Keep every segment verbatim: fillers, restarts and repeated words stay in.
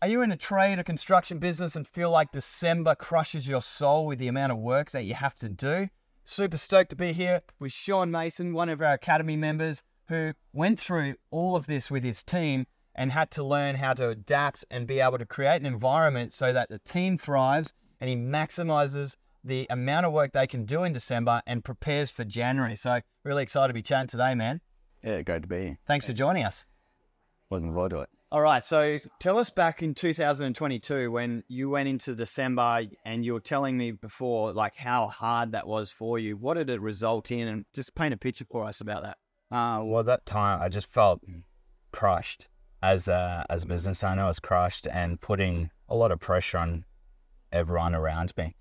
Are you in a trade or construction business and feel like December crushes your soul with the amount of work that you have to do? Super stoked to be here with Sean Mason, one of our Academy members who went through all of this with his team and had to learn how to adapt and be able to create an environment so that the team thrives and he maximizes the amount of work they can do in December and prepares for January. So really excited to be chatting today, man. Yeah, great to be here. Thanks, Thanks. for joining us. Looking forward to it. All right, so tell us back in two thousand twenty-two when you went into December and you were telling me before like how hard that was for you. What did it result in? And just paint a picture for us about that. Uh, well, that time I just felt crushed as a, as a business owner. I was crushed and putting a lot of pressure on everyone around me.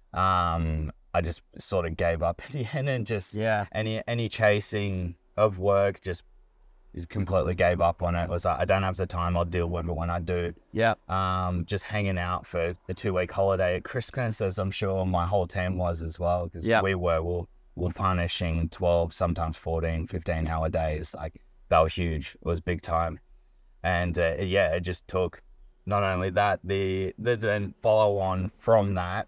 Um, I just sort of gave up at the end and just yeah. any any chasing of work just completely gave up on it. It was like, I don't have the time, I'll deal with it when I do. Yeah. Um, just hanging out for the two-week holiday at Christmas, as I'm sure my whole team was as well, because yep. we were, we were punishing twelve, sometimes fourteen, fifteen hour days. Like, that was huge. It was big time. And uh, yeah, it just took, not only that, the, the then follow on from that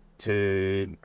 to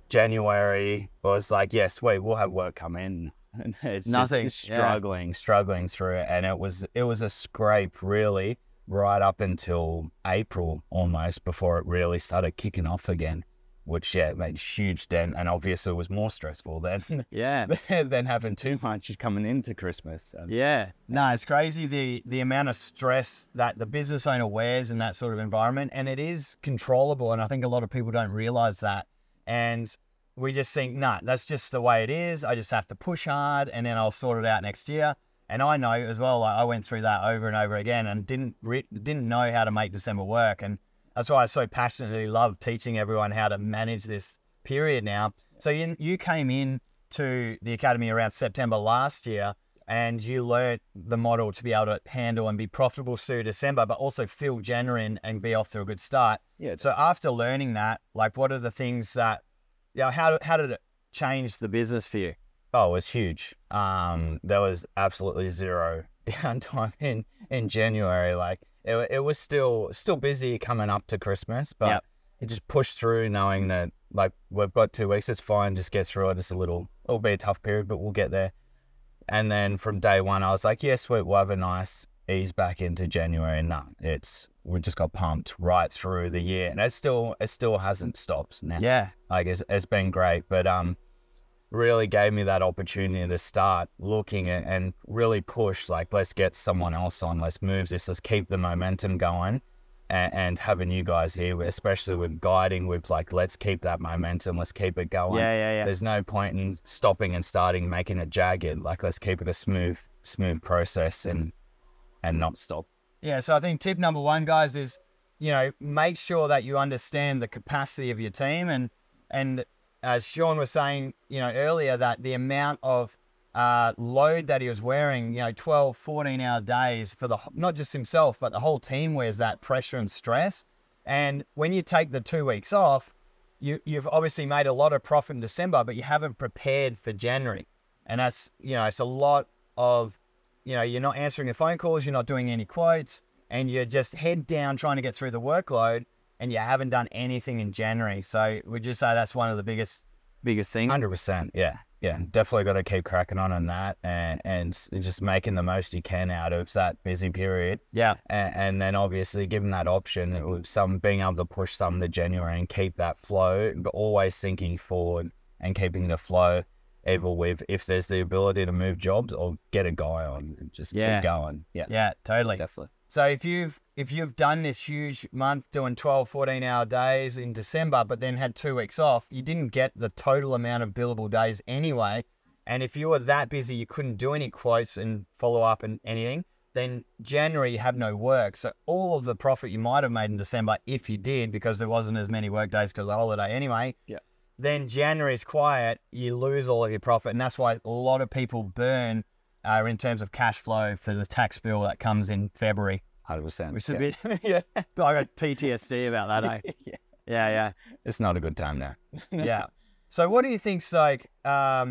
January was like, yes, wait, we'll have work come in. And it's Nothing. just struggling, yeah. struggling through it. And it was, it was a scrape really right up until April almost before it really started kicking off again, which yeah, made a huge dent. And obviously it was more stressful than, yeah. than having too much coming into Christmas. So. Yeah. No, it's crazy the, the amount of stress that the business owner wears in that sort of environment. And it is controllable. And I think a lot of people don't realize that. And we just think, nah, that's just the way it is. I just have to push hard and then I'll sort it out next year. And I know as well, like, I went through that over and over again and didn't re- didn't know how to make December work. And that's why I so passionately love teaching everyone how to manage this period now. So you, you came in to the Academy around September last year and you learned the model to be able to handle and be profitable through December, but also fill January and, and be off to a good start. Yeah. So after learning that, like, what are the things that, yeah, how how did it change the business for you? Oh, it was huge. Um, there was absolutely zero downtime in, in January. Like it, it was still still busy coming up to Christmas, but yep. it just pushed through, knowing that like we've got two weeks, it's fine, just get through it. It's a little, it'll be a tough period, but we'll get there. And then from day one, I was like, yes, sweet, we'll have a nice ease back into January. And no, it's we just got pumped right through the year, and it still it still hasn't stopped now. Yeah, like it's, it's been great, but um, really gave me that opportunity to start looking at and really push. Like, let's get someone else on. Let's move this. Let's keep the momentum going, and, and having you guys here, especially with guiding, with like, let's keep that momentum. Let's keep it going. Yeah, yeah, yeah. There's no point in stopping and starting, making it jagged. Like, let's keep it a smooth, smooth process and and not stop. Yeah, so I think tip number one, guys, is, you know, make sure that you understand the capacity of your team. And, and as Sean was saying, you know, earlier, that the amount of uh, load that he was wearing, you know, twelve, fourteen hour days for the, not just himself, but the whole team wears that pressure and stress. And when you take the two weeks off, you, you've obviously made a lot of profit in December, but you haven't prepared for January. And that's, you know, it's a lot of, you know, you're not answering the phone calls, you're not doing any quotes, and you're just head down trying to get through the workload, and you haven't done anything in January. So would you say that's one of the biggest, biggest things? one hundred percent. Yeah. Yeah. Definitely got to keep cracking on on that and, and just making the most you can out of that busy period. Yeah. And, and then obviously given that option with some being able to push some to January and keep that flow, but always thinking forward and keeping the flow. Either with, if there's the ability to move jobs or get a guy on and just yeah. keep going. Yeah. Yeah, totally. Definitely. So if you've, if you've done this huge month doing twelve, fourteen hour days in December, but then had two weeks off, you didn't get the total amount of billable days anyway. And if you were that busy, you couldn't do any quotes and follow up and anything, then January you have no work. So all of the profit you might have made in December, if you did, because there wasn't as many work days because of the holiday anyway. Yeah. Then January's quiet, you lose all of your profit. And that's why a lot of people burn uh, in terms of cash flow for the tax bill that comes in February. one hundred percent. Which is yeah. a bit, yeah. But I got P T S D about that, eh? yeah. Yeah, yeah. It's not a good time now. yeah. So what do you think's like, um,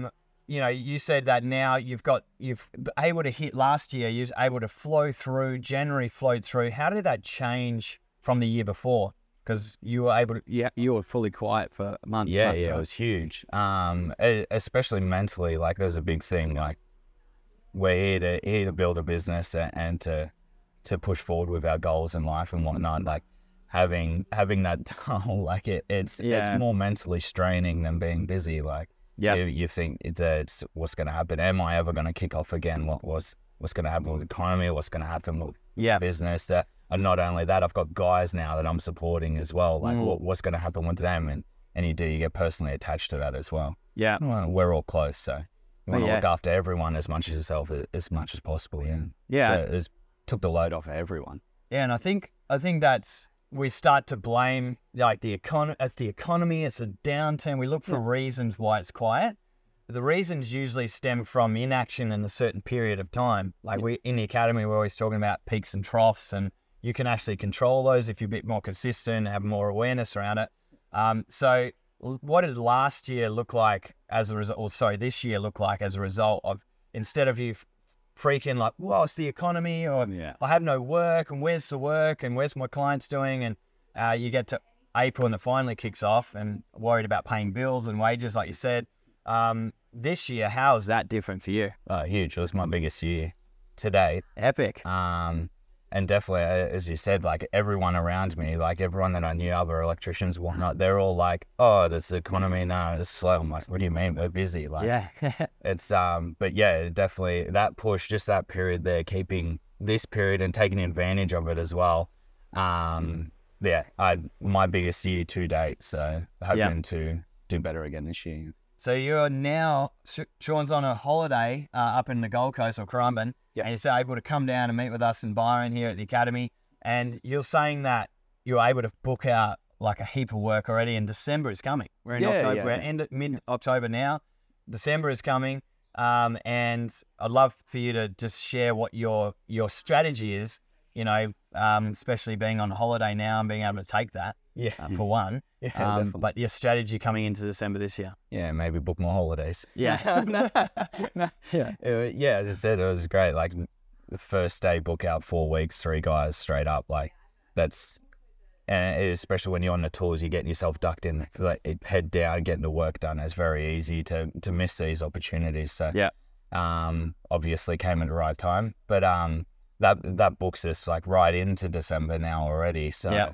you know, you said that now you've got, you've able to hit last year, you're able to flow through, January flowed through. How did that change from the year before? Because you were able to, yeah, you were fully quiet for months. Yeah, months, yeah, right? it was huge. Um, e- especially mentally, like there's a big thing. Like we're here to here to build a business and, and to to push forward with our goals in life and whatnot. Like having having that tunnel, like it, it's Yeah. it's more mentally straining than being busy. Like Yeah. you, you think it's, uh, it's what's going to happen? Am I ever going to kick off again? What was what's going to happen with the economy? What's going to happen with Yeah. business? That and not only that, I've got guys now that I'm supporting as well. Like Mm. what, what's going to happen with them? And and you do you get personally attached to that as well. Yeah. Well, we're all close, so you want to yeah. look after everyone as much as yourself as, as much as possible. Yeah. Yeah. So it took the load off of everyone. Yeah, and I think I think that's we start to blame like the econ it's the economy, it's a downturn. We look for reasons why it's quiet. The reasons usually stem from inaction in a certain period of time. Like we in the academy, we're always talking about peaks and troughs, and you can actually control those if you're a bit more consistent, have more awareness around it. Um, so what did last year look like as a result, or sorry, this year look like as a result of, instead of you freaking like, well, it's the economy, or Yeah. I have no work, and where's the work, and where's my clients doing, and uh, you get to April and it finally kicks off, and worried about paying bills and wages, like you said. Um, this year, how is that different for you? Oh, huge. It was my biggest year to date. Epic. Um, and definitely, uh, as you said, like everyone around me, like everyone that I knew, other electricians and whatnot, they're all like, oh, this economy, no, it's slow. I'm like, what do you mean? We're busy. Like, Yeah. it's, um, but yeah, definitely that push, just that period there, keeping this period and taking advantage of it as well. Um, yeah, I, my biggest year to date. So hoping Yeah. to do better again this year. So you're now, Sean's on a holiday uh, up in the Gold Coast or Currumbin, Yeah. and he's able to come down and meet with us in Byron here at the Academy. And you're saying that you're able to book out like a heap of work already, and December is coming. We're in Yeah, October, yeah, we're yeah. end mid-October now. December is coming. Um, and I'd love for you to just share what your your strategy is, you know, um, especially being on holiday now and being able to take that, Yeah. uh, for one. Yeah, Um, definitely. but your strategy coming into December this year. Yeah, maybe book more holidays. Yeah. no, no. Yeah. It- yeah, as I said, it was great. Like the first day, book out four weeks, three guys straight up. Like that's, and especially when you're on the tools, you're getting yourself ducked in, like head down, getting the work done. It's very easy to to miss these opportunities. So Yeah. um, obviously came at the right time, but um, that that books us like right into December now already. So. Yeah.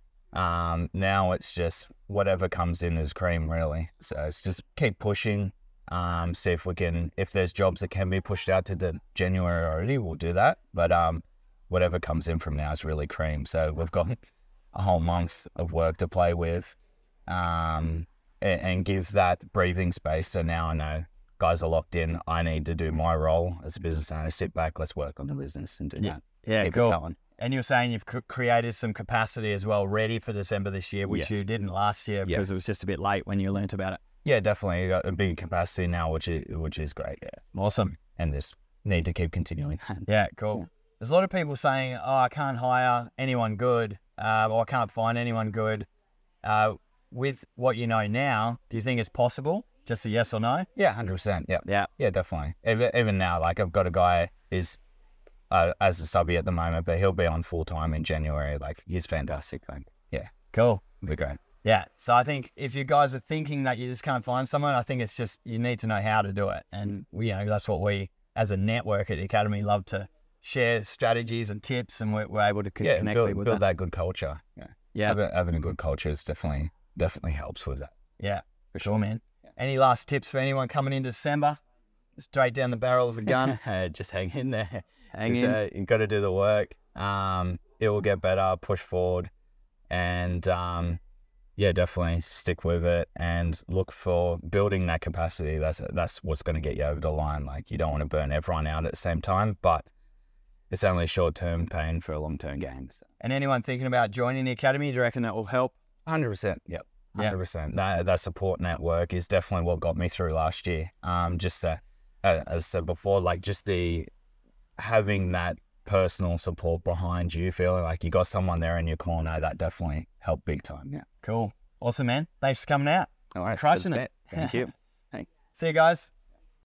Um, now it's just whatever comes in is cream, really. So it's just keep pushing. Um, see if we can, if there's jobs that can be pushed out to the January already, we'll do that. But um, whatever comes in from now is really cream. So we've got a whole month of work to play with, um, and, and give that breathing space. So now I know guys are locked in. I need to do my role as a business owner. Sit back, let's work on the business and do Yeah. that. Yeah, Keep cool. it going. And you're saying you've cr- created some capacity as well, ready for December this year, which you didn't last year Yeah. because it was just a bit late when you learnt about it. Yeah, definitely got a big capacity now, which is which is great. Yeah. Awesome. And this need to keep continuing. Yeah, cool. Yeah. There's a lot of people saying, oh, I can't hire anyone good, uh, or I can't find anyone good. Uh, with what you know now, do you think it's possible? Just a yes or no? Yeah, one hundred percent. Yeah. Yeah. Yeah, definitely. Even, even now, like I've got a guy is uh, as a subby at the moment, but he'll be on full time in January. Like he's fantastic. Like, yeah, Cool. we're great. Yeah. So I think if you guys are thinking that you just can't find someone, I think it's just you need to know how to do it. And we, you know, that's what we as a network at the Academy love to share strategies and tips, and we're, we're able to co- Yeah, connect build, people with build that. that good culture. Yeah. Yeah. Having, having a good culture is definitely definitely helps with that. Yeah. For Sure, man. Any last tips for anyone coming into December? Straight down the barrel of a gun. Just hang in there. Hang Just, in. uh, you've got to do the work. Um, it will get better. Push forward, and um, yeah, definitely stick with it and look for building that capacity. That's that's what's going to get you over the line. Like you don't want to burn everyone out at the same time, but it's only short term pain for a long term gain. So. And anyone thinking about joining the Academy, do you reckon that will help? one hundred percent. Yep. Yeah. one hundred percent. That, that support network is definitely what got me through last year. Um, just uh, uh, as I said before, like just the having that personal support behind you, feeling like you got someone there in your corner, that definitely helped big time. Yeah. Cool. Awesome, man. Thanks for coming out. All right. Crushing it. Thank you. Thanks. See you guys.